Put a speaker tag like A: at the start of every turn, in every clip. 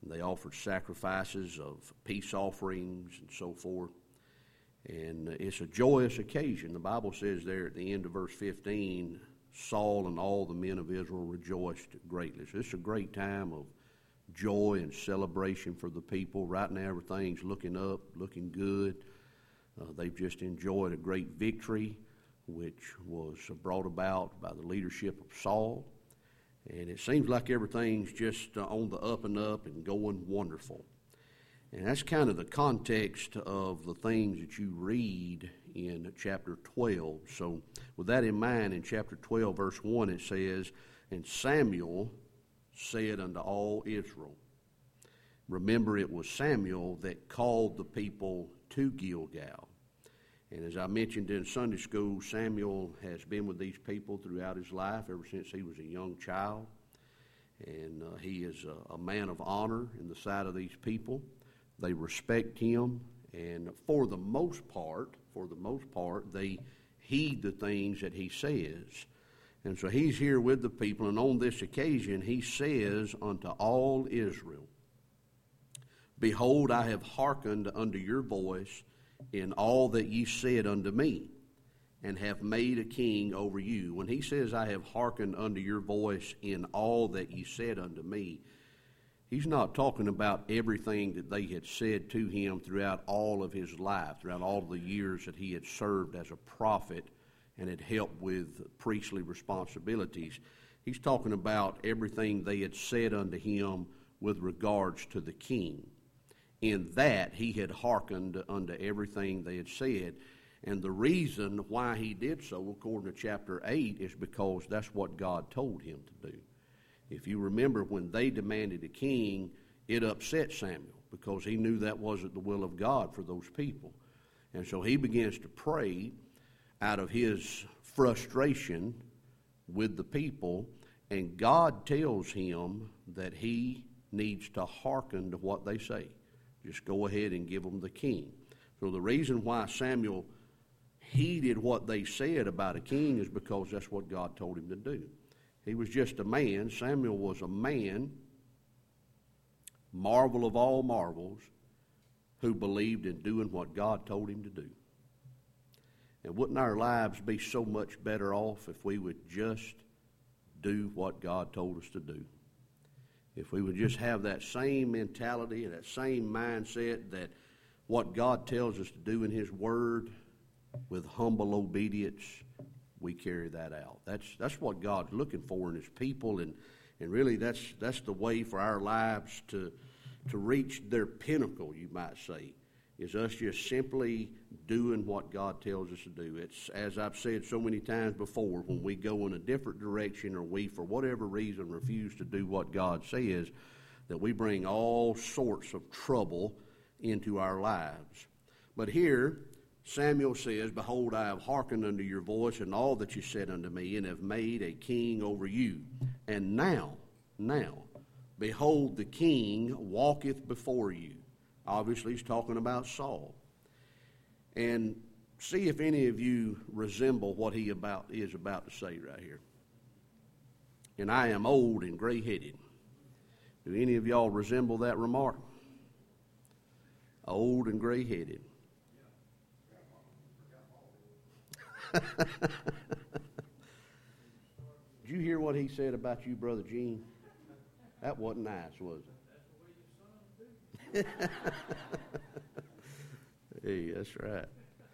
A: They offered sacrifices of peace offerings and so forth. And it's a joyous occasion. The Bible says there at the end of verse 15, Saul and all the men of Israel rejoiced greatly. So it's a great time of joy and celebration for the people. Right now everything's looking up, looking good. They've just enjoyed a great victory, which was brought about by the leadership of Saul. And it seems like everything's just on the up and up and going wonderful. And that's kind of the context of the things that you read in chapter 12. So with that in mind, in chapter 12, verse 1, it says, "And Samuel said unto all Israel." Remember, it was Samuel that called the people to Gilgal. And as I mentioned in Sunday school, Samuel has been with these people throughout his life, ever since he was a young child. And he is a man of honor in the sight of these people. They respect him, and for the most part, they heed the things that he says. And so he's here with the people, and on this occasion he says unto all Israel, "Behold, I have hearkened unto your voice in all that ye said unto me, and have made a king over you." When he says, "I have hearkened unto your voice in all that ye said unto me," he's not talking about everything that they had said to him throughout all of his life, throughout all the years that he had served as a prophet and had helped with priestly responsibilities. He's talking about everything they had said unto him with regards to the king. In that he had hearkened unto everything they had said. And the reason why he did so, according to chapter 8, is because that's what God told him to do. If you remember, when they demanded a king, it upset Samuel because he knew that wasn't the will of God for those people. And so he begins to pray out of his frustration with the people, and God tells him that he needs to hearken to what they say. Just go ahead and give them the king. So the reason why Samuel heeded what they said about a king is because that's what God told him to do. He was just a man. Samuel was a man, marvel of all marvels, who believed in doing what God told him to do. And wouldn't our lives be so much better off if we would just do what God told us to do? If we would just have that same mentality and that same mindset that what God tells us to do in his word, with humble obedience, we carry that out. That's what God's looking for in his people, and really that's the way for our lives to reach their pinnacle, you might say, is us just simply doing what God tells us to do. It's, as I've said so many times before, when we go in a different direction or we, for whatever reason, refuse to do what God says, that we bring all sorts of trouble into our lives. But here, Samuel says, "Behold, I have hearkened unto your voice and all that you said unto me, and have made a king over you. And now, behold, the king walketh before you." Obviously, he's talking about Saul. And see if any of you resemble what he is about to say right here. "And I am old and gray-headed." Do any of y'all resemble that remark? Old and gray-headed. Did you hear what he said about you, Brother Gene? That wasn't nice, was it? Hey, that's right.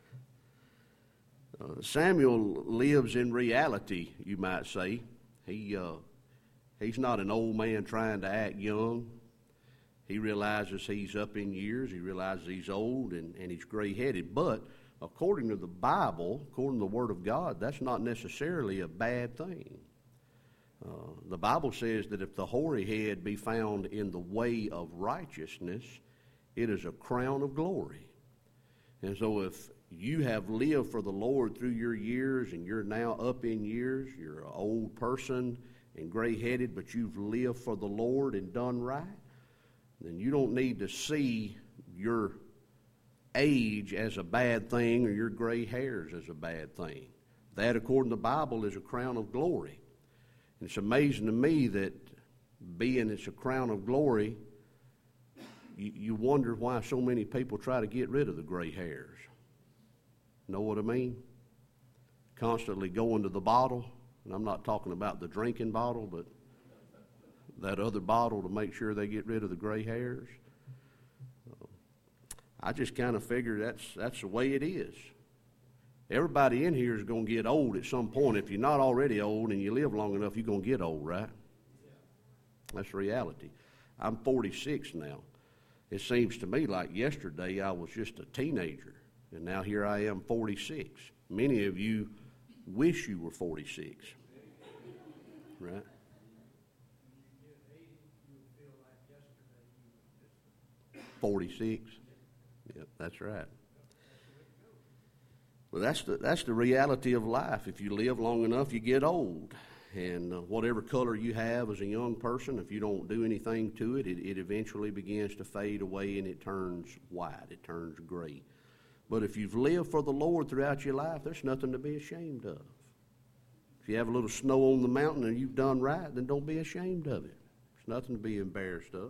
A: Samuel lives in reality, you might say. He's not an old man trying to act young. He realizes he's up in years. He realizes he's old and he's gray-headed. But according to the Bible, according to the Word of God, that's not necessarily a bad thing. The Bible says that if the hoary head be found in the way of righteousness, it is a crown of glory. And so if you have lived for the Lord through your years and you're now up in years, you're an old person and gray-headed, but you've lived for the Lord and done right, then you don't need to see your age as a bad thing or your gray hairs as a bad thing. That, according to the Bible, is a crown of glory. And it's amazing to me that being it's a crown of glory, you wonder why so many people try to get rid of the gray hairs. Know what I mean? Constantly going to the bottle, and I'm not talking about the drinking bottle, but that other bottle to make sure they get rid of the gray hairs. I just kind of figure that's the way it is. Everybody in here is going to get old at some point. If you're not already old and you live long enough, you're going to get old, right? That's reality. I'm 46 now. It seems to me like yesterday I was just a teenager, and now here I am 46. Many of you wish you were 46, right? 46? Yep, that's right. Well, that's the reality of life. If you live long enough, you get old. And whatever color you have as a young person, if you don't do anything to it, it eventually begins to fade away and it turns white. It turns gray. But if you've lived for the Lord throughout your life, there's nothing to be ashamed of. If you have a little snow on the mountain and you've done right, then don't be ashamed of it. There's nothing to be embarrassed of.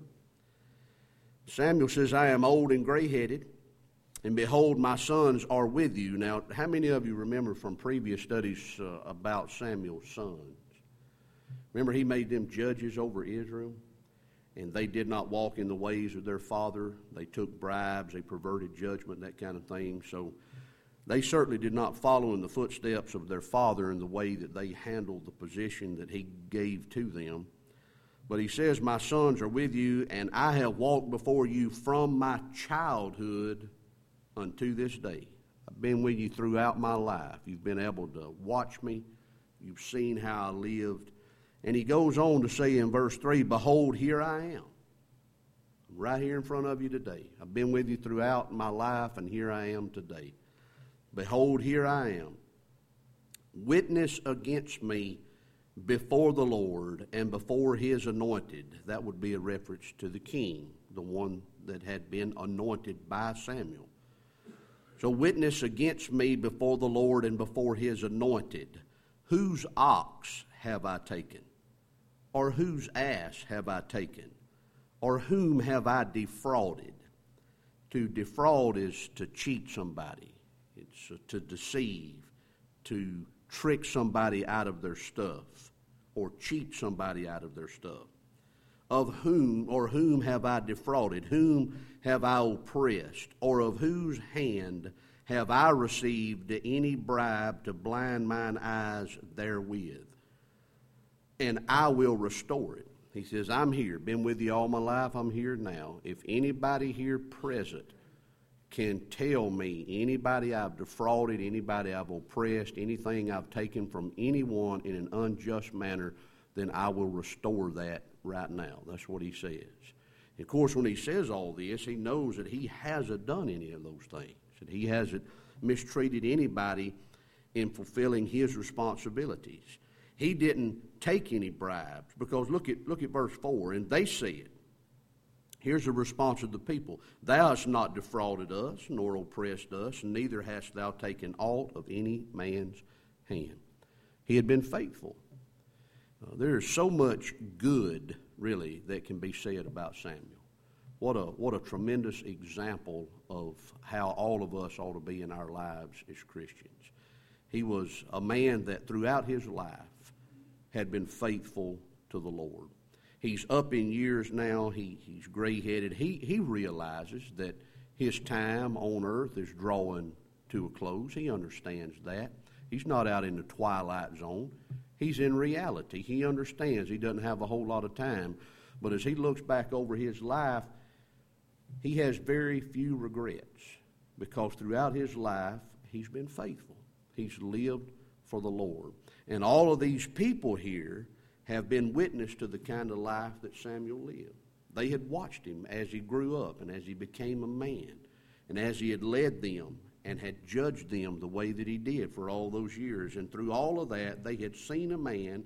A: Samuel says, I am old and gray-headed, and behold, my sons are with you. Now, how many of you remember from previous studies about Samuel's sons? Remember, he made them judges over Israel, and they did not walk in the ways of their father. They took bribes, they perverted judgment, that kind of thing. So they certainly did not follow in the footsteps of their father in the way that they handled the position that he gave to them. But he says, my sons are with you, and I have walked before you from my childhood unto this day. I've been with you throughout my life. You've been able to watch me. You've seen how I lived. And he goes on to say in verse 3, behold, here I am. I'm right here in front of you today. I've been with you throughout my life, and here I am today. Behold, here I am. Witness against me before the Lord and before his anointed. That would be a reference to the king, the one that had been anointed by Samuel. So witness against me before the Lord and before his anointed. Whose ox have I taken? Or whose ass have I taken? Or whom have I defrauded? To defraud is to cheat somebody. It's to deceive, to trick somebody out of their stuff, or cheat somebody out of their stuff. Of whom or whom have I defrauded? Whom have I oppressed? Or of whose hand have I received any bribe to blind mine eyes therewith? And I will restore it. He says, I'm here. Been with you all my life. I'm here now. If anybody here present can tell me anybody I've defrauded, anybody I've oppressed, anything I've taken from anyone in an unjust manner, then I will restore that right now. That's what he says. Of course, when he says all this, he knows that he hasn't done any of those things, that he hasn't mistreated anybody in fulfilling his responsibilities. He didn't take any bribes, because look at verse 4, and they said, here's the response of the people. Thou hast not defrauded us, nor oppressed us, neither hast thou taken aught of any man's hand. He had been faithful. There is so much good, really, that can be said about Samuel. What a tremendous example of how all of us ought to be in our lives as Christians. He was a man that throughout his life had been faithful to the Lord. He's up in years now. He's gray-headed. He realizes that his time on earth is drawing to a close. He understands that. He's not out in the twilight zone. He's in reality. He understands he doesn't have a whole lot of time. But as he looks back over his life, he has very few regrets, because throughout his life, he's been faithful. He's lived for the Lord. And all of these people here have been witness to the kind of life that Samuel lived. They had watched him as he grew up and as he became a man, and as he had led them and had judged them the way that he did for all those years. And through all of that, they had seen a man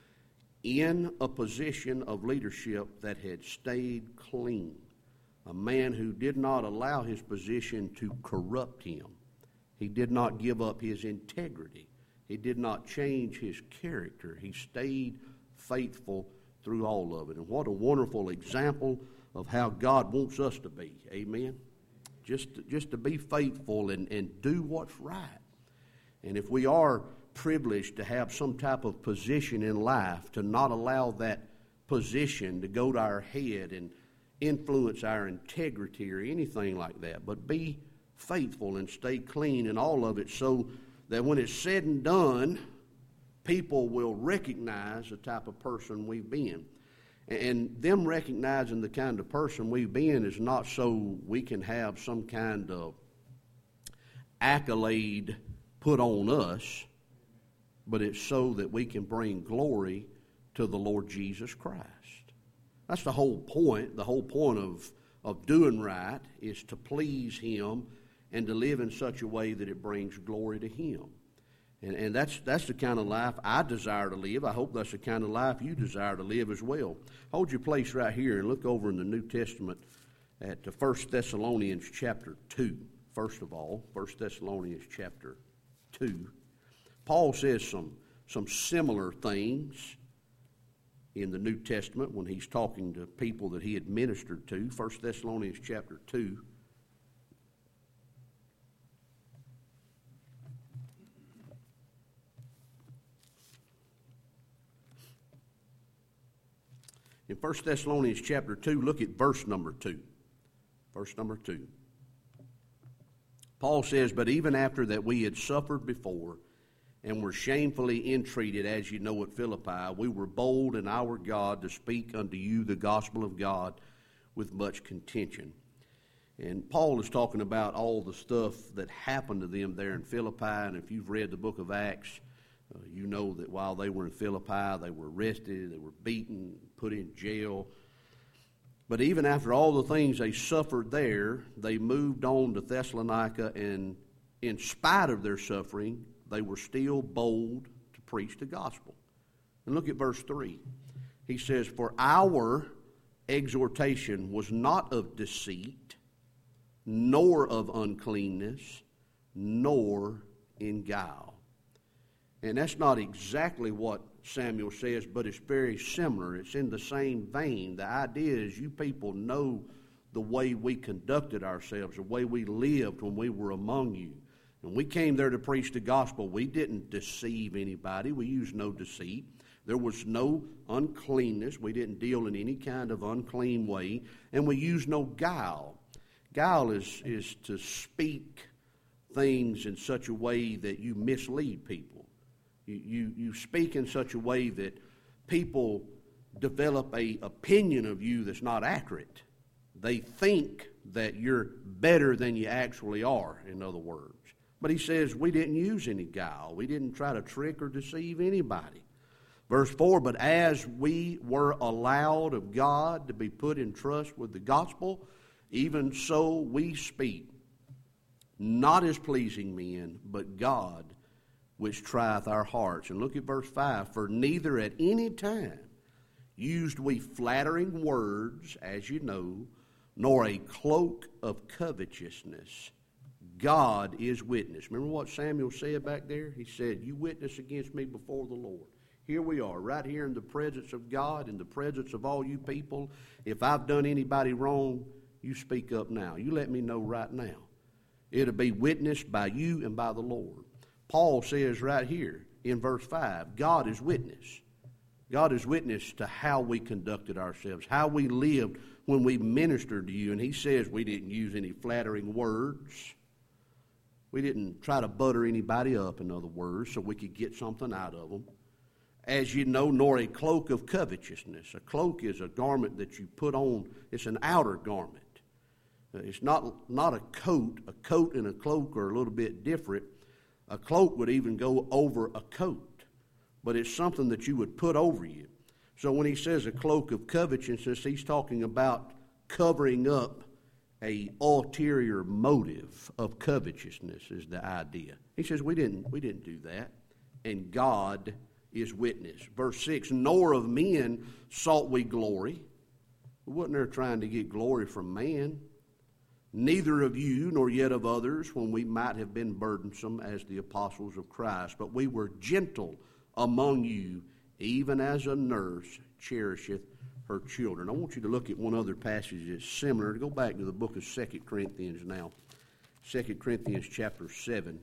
A: in a position of leadership that had stayed clean, a man who did not allow his position to corrupt him. He did not give up his integrity. He did not change his character. He stayed faithful through all of it. And what a wonderful example of how God wants us to be. Amen? Just to be faithful and do what's right. And if we are privileged to have some type of position in life, to not allow that position to go to our head and influence our integrity or anything like that, but be faithful and stay clean in all of it, so that when it's said and done, people will recognize the type of person we've been. And them recognizing the kind of person we've been is not so we can have some kind of accolade put on us, but it's so that we can bring glory to the Lord Jesus Christ. That's the whole point. The whole point of doing right is to please Him and to live in such a way that it brings glory to Him. And that's the kind of life I desire to live. I hope that's the kind of life you desire to live as well. Hold your place right here and look over in the New Testament at 1 Thessalonians chapter 2. First of all, 1 Thessalonians chapter 2. Paul says some similar things in the New Testament when he's talking to people that he had ministered to. 1 Thessalonians chapter 2. In 1 Thessalonians chapter 2, look at verse number 2. Verse number 2. Paul says, "But even after that we had suffered before and were shamefully entreated, as you know, at Philippi, we were bold in our God to speak unto you the gospel of God with much contention." And Paul is talking about all the stuff that happened to them there in Philippi. And if you've read the book of Acts, you know that while they were in Philippi, they were arrested, they were beaten, put in jail. But even after all the things they suffered there, they moved on to Thessalonica, and in spite of their suffering, they were still bold to preach the gospel. And look at verse 3. He says, "For our exhortation was not of deceit, nor of uncleanness, nor in guile." And that's not exactly what Samuel says, but it's very similar. It's in the same vein. The idea is you people know the way we conducted ourselves, the way we lived when we were among you. And we came there to preach the gospel. We didn't deceive anybody. We used no deceit. There was no uncleanness. We didn't deal in any kind of unclean way. And we used no guile. Guile is to speak things in such a way that you mislead people. You speak in such a way that people develop an opinion of you that's not accurate. They think that you're better than you actually are, in other words. But he says we didn't use any guile. We didn't try to trick or deceive anybody. Verse 4, "But as we were allowed of God to be put in trust with the gospel, even so we speak, not as pleasing men, but God, which trieth our hearts." And look at verse 5. "For neither at any time used we flattering words, as you know, nor a cloak of covetousness. God is witness." Remember what Samuel said back there? He said, "You witness against me before the Lord." Here we are, right here in the presence of God, in the presence of all you people. If I've done anybody wrong, you speak up now. You let me know right now. It'll be witnessed by you and by the Lord. Paul says right here in verse 5, God is witness. God is witness to how we conducted ourselves, how we lived when we ministered to you. And he says we didn't use any flattering words. We didn't try to butter anybody up, in other words, so we could get something out of them. "As you know, nor a cloak of covetousness." A cloak is a garment that you put on. It's an outer garment. It's not a coat. A coat and a cloak are a little bit different. A cloak would even go over a coat, but it's something that you would put over you. So when he says a cloak of covetousness, he's talking about covering up a ulterior motive of covetousness is the idea. He says we didn't do that, and God is witness. Verse 6, "Nor of men sought we glory." We wasn't there trying to get glory from man. "Neither of you, nor yet of others, when we might have been burdensome as the apostles of Christ. But we were gentle among you, even as a nurse cherisheth her children. I want you to look at one other passage that's similar. Go back to the book of 2 Corinthians now. 2 Corinthians chapter 7.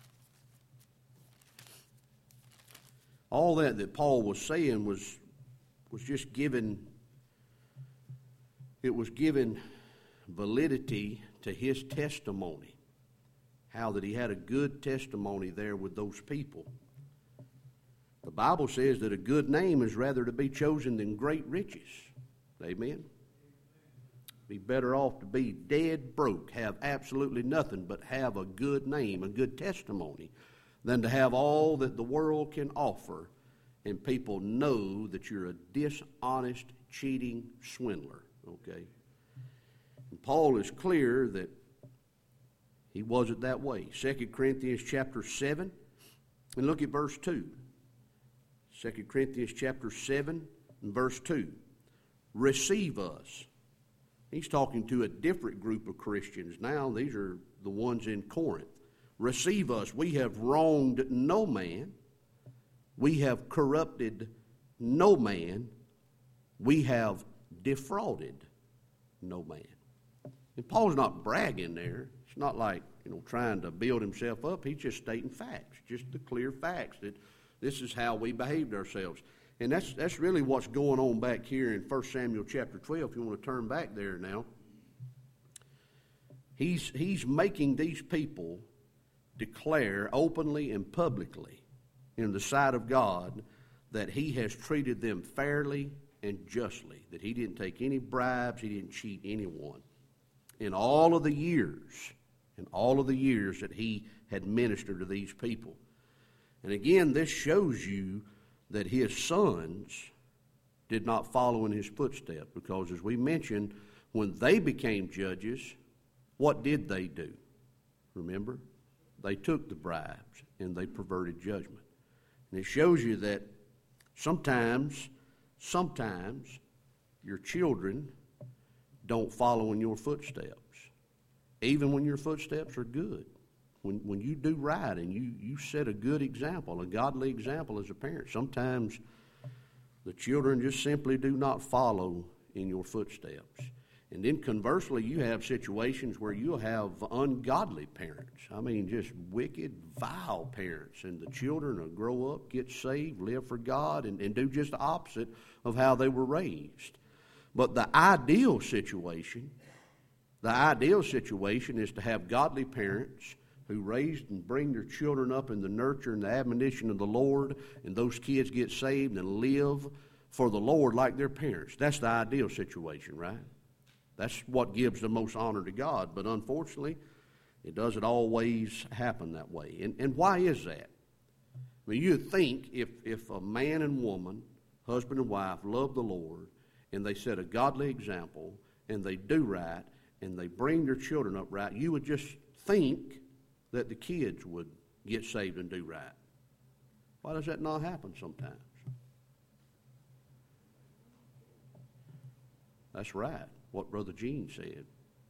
A: All that Paul was saying was just given, it was given validity to his testimony. How that he had a good testimony there with those people. The Bible says that a good name is rather to be chosen than great riches. Amen? Be better off to be dead broke, have absolutely nothing, but have a good name, a good testimony, than to have all that the world can offer and people know that you're a dishonest, cheating swindler. Okay? And Paul is clear that he wasn't that way. 2 Corinthians chapter 7, and look at verse 2. 2 Corinthians chapter 7 and verse 2. Receive us. He's talking to a different group of Christians now. These are the ones in Corinth. Receive us. We have wronged no man. We have corrupted no man. We have defrauded no man. And Paul's not bragging there. It's not like, trying to build himself up. He's just stating facts, just the clear facts that this is how we behaved ourselves. And that's really what's going on back here in 1 Samuel chapter 12, if you want to turn back there now. He's making these people declare openly and publicly in the sight of God that he has treated them fairly and justly, that he didn't take any bribes, he didn't cheat anyone. In all of the years that he had ministered to these people. And again, this shows you that his sons did not follow in his footsteps, because as we mentioned, when they became judges, what did they do? Remember? They took the bribes and they perverted judgment. And it shows you that sometimes your children don't follow in your footsteps, even when your footsteps are good. When you do right and you set a good example, a godly example as a parent, sometimes the children just simply do not follow in your footsteps. And then conversely, you have situations where you'll have ungodly parents. I mean, just wicked, vile parents. And the children will grow up, get saved, live for God, and do just the opposite of how they were raised. But the ideal situation is to have godly parents who raised and bring their children up in the nurture and the admonition of the Lord, and those kids get saved and live for the Lord like their parents. That's the ideal situation, right? That's what gives the most honor to God. But unfortunately, it doesn't always happen that way. And why is that? I mean, you'd think if a man and woman, husband and wife, love the Lord, and they set a godly example, and they do right, and they bring their children up right, you would just think that the kids would get saved and do right. Why does that not happen sometimes? That's right, what Brother Gene said.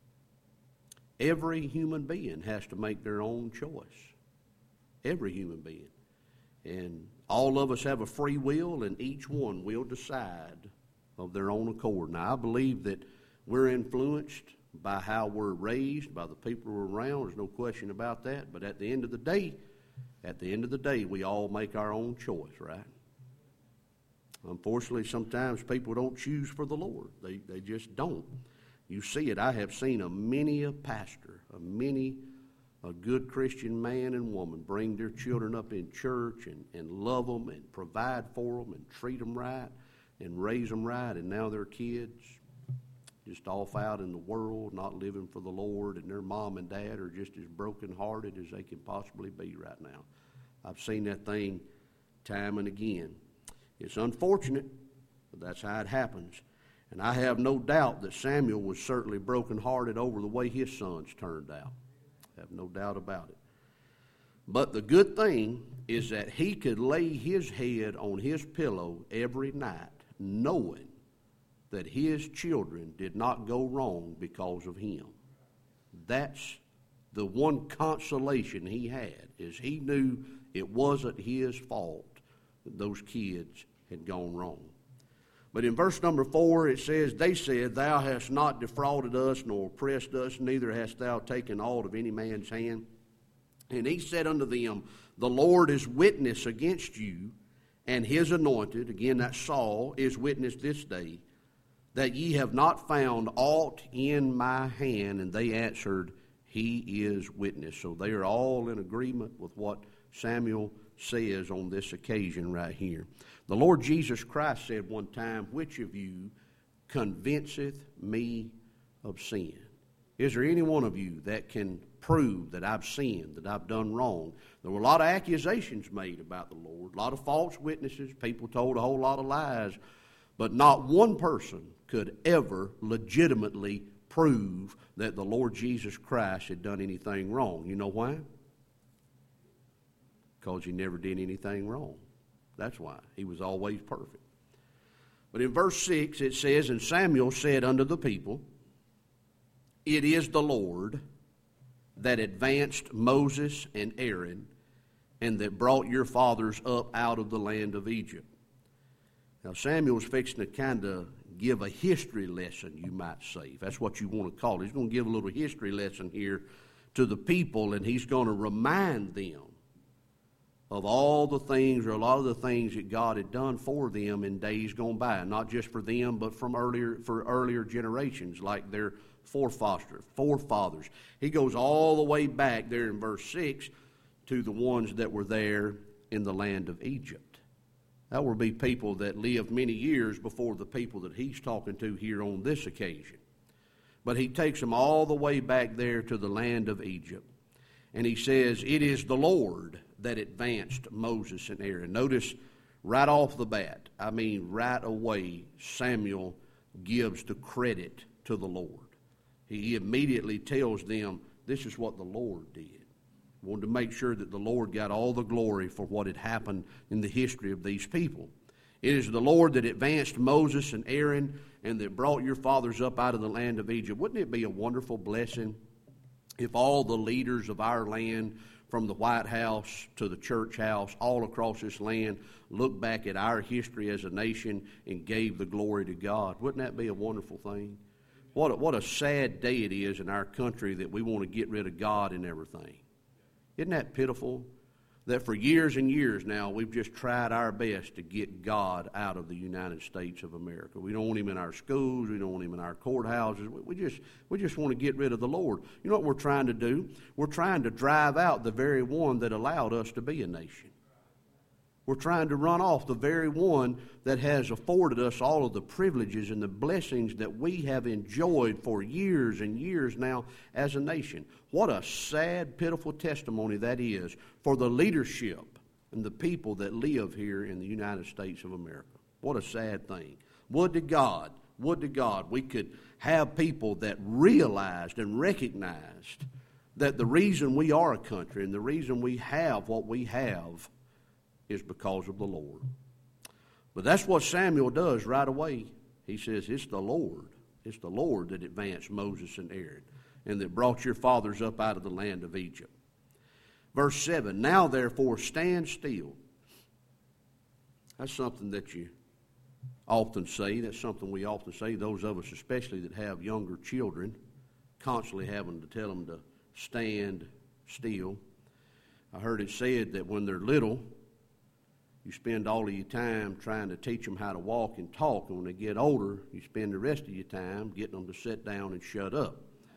A: Every human being has to make their own choice. Every human being. And all of us have a free will, and each one will decide of their own accord. Now, I believe that we're influenced by how we're raised, by the people we're around. There's no question about that. But at the end of the day, we all make our own choice, right? Unfortunately, sometimes people don't choose for the Lord. They just don't. You see it. I have seen many a pastor, a good Christian man and woman bring their children up in church and love them and provide for them and treat them right and raise them right, and now their kids just off out in the world, not living for the Lord, and their mom and dad are just as brokenhearted as they can possibly be right now. I've seen that thing time and again. It's unfortunate, but that's how it happens. And I have no doubt that Samuel was certainly brokenhearted over the way his sons turned out. I have no doubt about it. But the good thing is that he could lay his head on his pillow every night knowing that his children did not go wrong because of him. That's the one consolation he had, is he knew it wasn't his fault that those kids had gone wrong. But in verse number 4 it says, they said, Thou hast not defrauded us, nor oppressed us, neither hast thou taken aught of any man's hand. And he said unto them, The Lord is witness against you, and his anointed, again that Saul, is witness this day, that ye have not found aught in my hand. And they answered, He is witness. So they are all in agreement with what Samuel says on this occasion right here. The Lord Jesus Christ said one time, Which of you convinceth me of sin? Is there any one of you that can prove that I've sinned, that I've done wrong? There were a lot of accusations made about the Lord, a lot of false witnesses. People told a whole lot of lies, but not one person could ever legitimately prove that the Lord Jesus Christ had done anything wrong. You know why? Because he never did anything wrong. That's why. He was always perfect. But in verse 6 it says, And Samuel said unto the people, It is the Lord that advanced Moses and Aaron, and that brought your fathers up out of the land of Egypt. Now Samuel's fixing to kind of give a history lesson, you might say. If that's what you want to call it. He's going to give a little history lesson here to the people, and he's going to remind them of all the things, or a lot of the things that God had done for them in days gone by. Not just for them, but for earlier generations, like their forefathers. He goes all the way back there in verse 6 to the ones that were there in the land of Egypt. That will be people that lived many years before the people that he's talking to here on this occasion. But he takes them all the way back there to the land of Egypt. And he says, It is the Lord that advanced Moses and Aaron. Notice right off the bat, right away, Samuel gives the credit to the Lord. He immediately tells them, this is what the Lord did. Wanted to make sure that the Lord got all the glory for what had happened in the history of these people. It is the Lord that advanced Moses and Aaron, and that brought your fathers up out of the land of Egypt. Wouldn't it be a wonderful blessing if all the leaders of our land, from the White House to the church house, all across this land, looked back at our history as a nation and gave the glory to God? Wouldn't that be a wonderful thing? What a sad day it is in our country that we want to get rid of God and everything. Isn't that pitiful? That for years and years now, we've just tried our best to get God out of the United States of America. We don't want him in our schools. We don't want him in our courthouses. We just want to get rid of the Lord. You know what we're trying to do? We're trying to drive out the very one that allowed us to be a nation. We're trying to run off the very one that has afforded us all of the privileges and the blessings that we have enjoyed for years and years now as a nation. What a sad, pitiful testimony that is for the leadership and the people that live here in the United States of America. What a sad thing. Would to God we could have people that realized and recognized that the reason we are a country and the reason we have what we have is because of the Lord. But that's what Samuel does right away. He says, It's the Lord that advanced Moses and Aaron, and that brought your fathers up out of the land of Egypt. Verse 7, Now therefore stand still. That's something that you often say. That's something we often say, those of us especially that have younger children, constantly having to tell them to stand still. I heard it said that when they're little, you spend all of your time trying to teach them how to walk and talk, and when they get older, you spend the rest of your time getting them to sit down and shut up.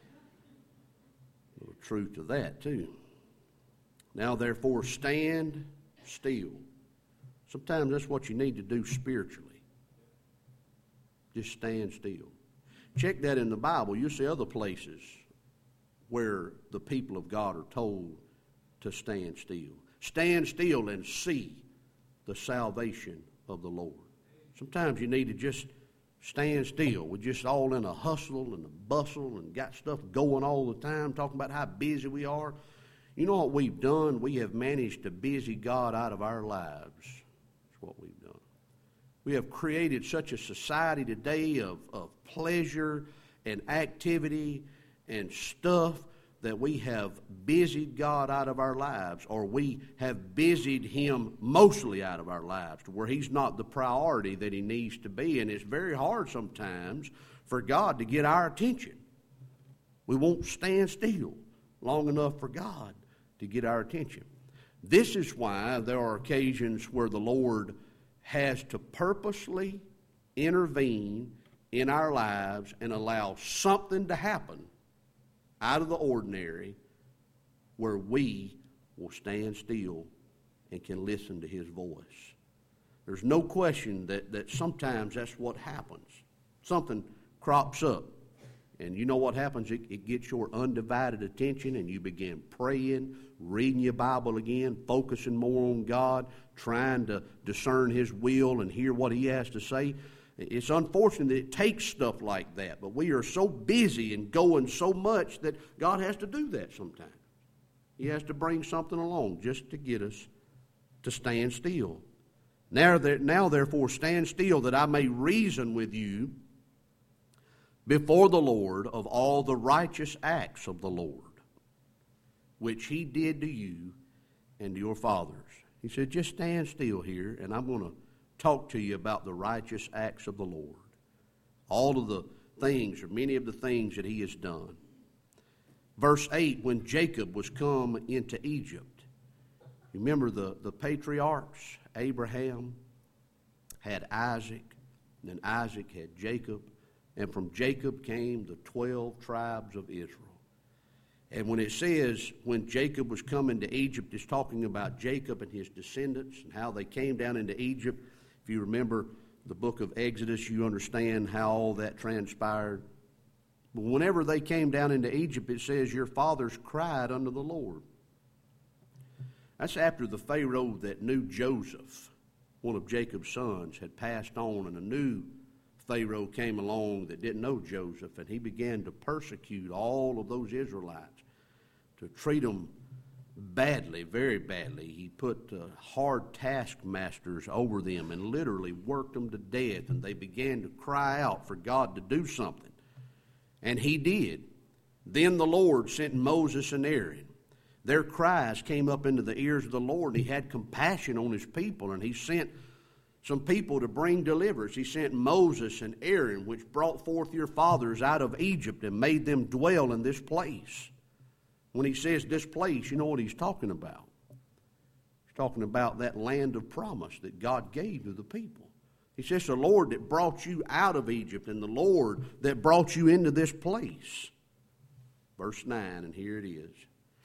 A: A little truth to that, too. Now, therefore, stand still. Sometimes that's what you need to do spiritually. Just stand still. Check that in the Bible. You'll see other places where the people of God are told to stand still. Stand still and see the salvation of the Lord. Sometimes you need to just stand still. We're just all in a hustle and a bustle and got stuff going all the time, talking about how busy we are. You know what we've done? We have managed to busy God out of our lives. That's what we've done. We have created such a society today of pleasure and activity and stuff that we have busied God out of our lives, or we have busied Him mostly out of our lives, to where He's not the priority that He needs to be. And it's very hard sometimes for God to get our attention. We won't stand still long enough for God to get our attention. This is why there are occasions where the Lord has to purposely intervene in our lives and allow something to happen out of the ordinary where we will stand still and can listen to His voice. There's no question that sometimes that's what happens. Something crops up. And you know what happens? It gets your undivided attention, and you begin praying, reading your Bible again, focusing more on God, trying to discern His will and hear what He has to say. It's unfortunate that it takes stuff like that, but we are so busy and going so much that God has to do that sometimes. He has to bring something along just to get us to stand still. Now therefore, stand still, that I may reason with you before the Lord of all the righteous acts of the Lord, which He did to you and to your fathers. He said, just stand still here, and I'm going to talk to you about the righteous acts of the Lord. All of the things, or many of the things that He has done. Verse 8, when Jacob was come into Egypt. You remember the patriarchs? Abraham had Isaac, and then Isaac had Jacob. And from Jacob came the 12 tribes of Israel. And when it says, when Jacob was coming to Egypt, it's talking about Jacob and his descendants and how they came down into Egypt. If you remember the book of Exodus, you understand how all that transpired. But whenever they came down into Egypt, it says, your fathers cried unto the Lord. That's after the Pharaoh that knew Joseph, one of Jacob's sons, had passed on, and a new Pharaoh came along that didn't know Joseph, and he began to persecute all of those Israelites, to treat them badly, very badly. He put hard taskmasters over them and literally worked them to death, and they began to cry out for God to do something. And He did. Then the Lord sent Moses and Aaron. Their cries came up into the ears of the Lord, and He had compassion on His people, and He sent some people to bring deliverance. He sent Moses and Aaron, which brought forth your fathers out of Egypt and made them dwell in this place. When He says this place, you know what He's talking about. He's talking about that land of promise that God gave to the people. He says the Lord that brought you out of Egypt and the Lord that brought you into this place. Verse 9, and here it is.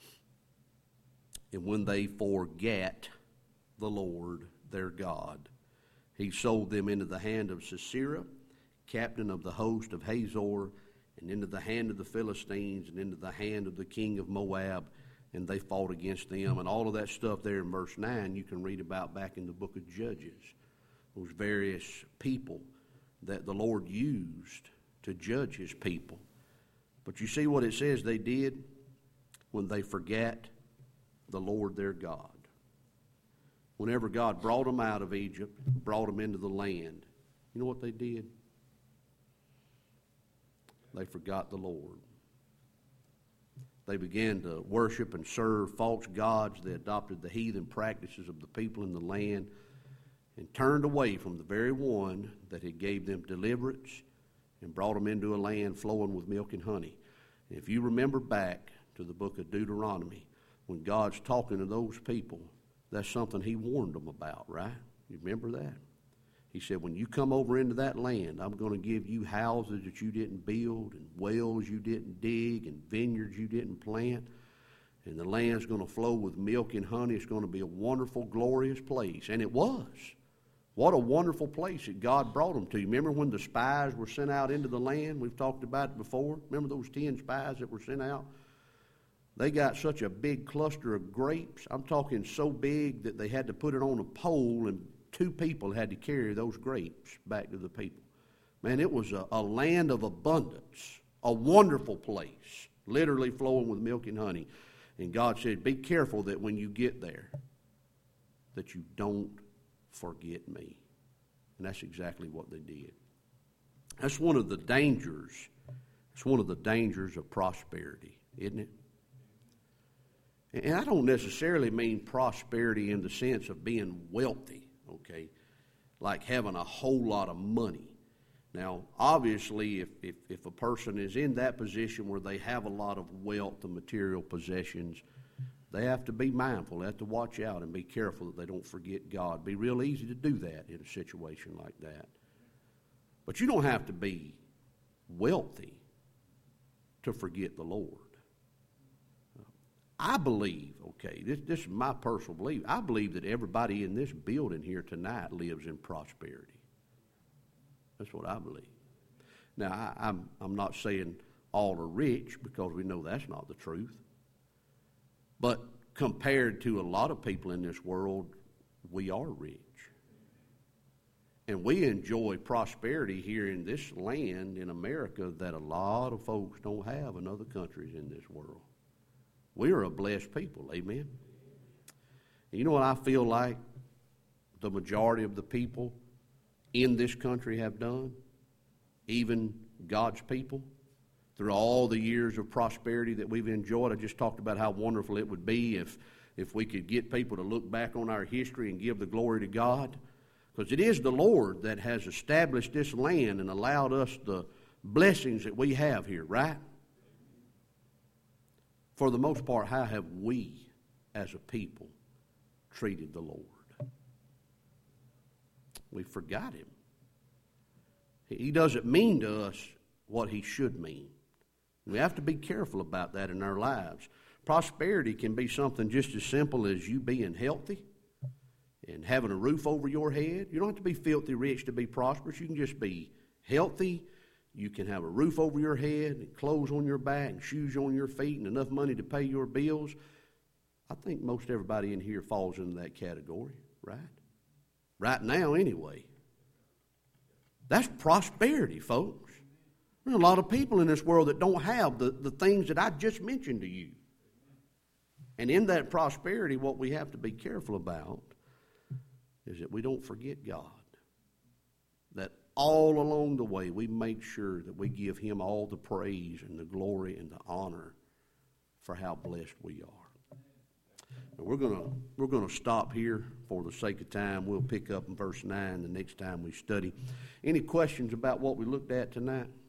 A: And when they forgat the Lord their God, He sold them into the hand of Sisera, captain of the host of Hazor, and into the hand of the Philistines, and into the hand of the king of Moab, and they fought against them. And all of that stuff there in verse 9 you can read about back in the book of Judges. Those various people that the Lord used to judge His people. But you see what it says they did when they forgot the Lord their God. Whenever God brought them out of Egypt, brought them into the land, you know what they did? They forgot the Lord. They began to worship and serve false gods. They adopted the heathen practices of the people in the land and turned away from the very one that had gave them deliverance and brought them into a land flowing with milk and honey. And if you remember back to the book of Deuteronomy, when God's talking to those people, that's something He warned them about, right? You remember that? He said, when you come over into that land, I'm going to give you houses that you didn't build, and wells you didn't dig, and vineyards you didn't plant. And the land's going to flow with milk and honey. It's going to be a wonderful, glorious place. And it was. What a wonderful place that God brought them to. Remember when the spies were sent out into the land? We've talked about it before. Remember those 10 spies that were sent out? They got such a big cluster of grapes. I'm talking so big that they had to put it on a pole, and 2 people had to carry those grapes back to the people. Man, it was a land of abundance, a wonderful place, literally flowing with milk and honey. And God said, be careful that when you get there, that you don't forget me. And that's exactly what they did. That's one of the dangers. It's one of the dangers of prosperity, isn't it? And I don't necessarily mean prosperity in the sense of being wealthy, okay, like having a whole lot of money. Now, obviously, if a person is in that position where they have a lot of wealth and material possessions, they have to be mindful. They have to watch out and be careful that they don't forget God. It'd be real easy to do that in a situation like that. But you don't have to be wealthy to forget the Lord. I believe, okay, this is my personal belief, I believe that everybody in this building here tonight lives in prosperity. That's what I believe. Now, I'm not saying all are rich, because we know that's not the truth. But compared to a lot of people in this world, we are rich. And we enjoy prosperity here in this land in America that a lot of folks don't have in other countries in this world. We are a blessed people, amen? And you know what I feel like the majority of the people in this country have done? Even God's people? Through all the years of prosperity that we've enjoyed, I just talked about how wonderful it would be if we could get people to look back on our history and give the glory to God. Because it is the Lord that has established this land and allowed us the blessings that we have here, right? For the most part, how have we as a people treated the Lord? We forgot Him. He doesn't mean to us what He should mean. We have to be careful about that in our lives. Prosperity can be something just as simple as you being healthy and having a roof over your head. You don't have to be filthy rich to be prosperous. You can just be healthy. You can have a roof over your head and clothes on your back and shoes on your feet and enough money to pay your bills. I think most everybody in here falls into that category, right? Right now, anyway. That's prosperity, folks. There's a lot of people in this world that don't have the things that I just mentioned to you. And in that prosperity, what we have to be careful about is that we don't forget God. That all along the way, we make sure that we give Him all the praise and the glory and the honor for how blessed we are. And we're going to stop here for the sake of time. We'll pick up in verse 9 the next time we study. Any questions about what we looked at tonight?